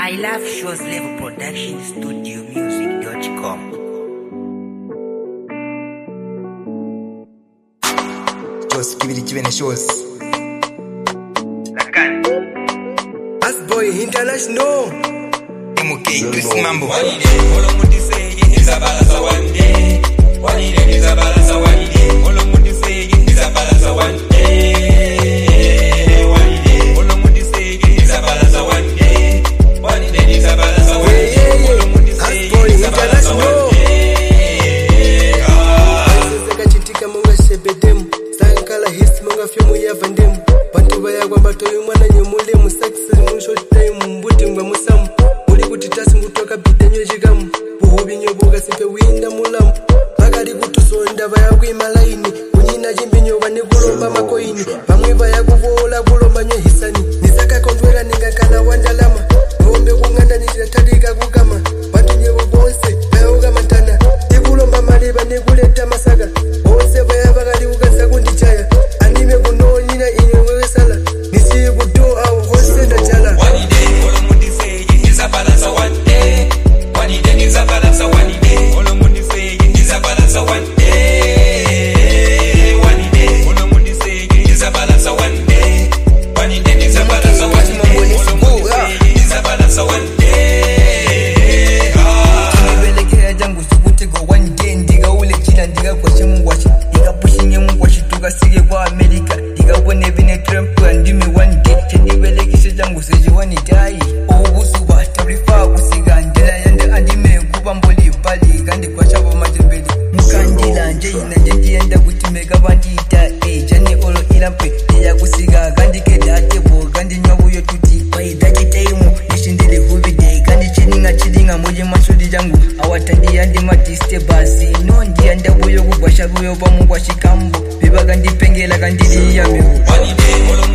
I love shows level production studio music.com. Just give it a shows. Lakan. As boy international. MK Chris Mambo. One day, Olomundi say is a balance one day. One day is a balance one day. Olomundi say is a balance one day. One day, Olomundi say is a balance one day. One day is a balance one day. Olomundi say is a balance one day. Saka chitika monga sebedem. Sankala hits monga fimu ya vandem. Bantu baya kwamba toyo mwana nyomule mu sex mu short time mbuti ngwa musamu. Kuti tasi ngutoka bitenyo chikamu buhubi nyoboga simpe winda mulamu bakali kutusonda baya kwimalaini kunyina chimbinyo bane kulomba makoini pamwe baya kuvola kulomba nyo hisani nisaka kondwera ningakana wandalama ngombe kunganda nitatalika kukama bantu nyebo bonse baya ukamantana ikulomba mali bane kuleta masaka bonse baya bakali ukanza kundichaya anime kunonyina inyo wewesala nisiye kudo au hose ndajala Balance one day. One day is a balance one day. Olomundi say is a balance one day. One day. Olomundi say is a balance one day. One day is a balance one day. Olomundi say is a balance one day. Tunibelekea jangu sikutego one day. Ndiga ule chila ndiga kwa shemu washi. Ndiga pushinye mungu washi tuka sige kwa Amerika. Ndiga wone vine Trump andime one day. Tunibelekisha jangu seji wani dai. Obusuba tabrifa kusiga ndela yande andime kuba mboli bali gandi kwa chabo majembeli mukandila nje inanje yenda kutimeka bandita jani olo ilampe ya kusiga gandi kedate bo gandi nyabuyo tuti pai daji taimu nishindele hubide gandi chininga moje mashodi jangu awatandi yandi matiste basi no ndi yanda buyo kubasha buyo bamu kwa shikambo biba gandi pengela gandi yame One day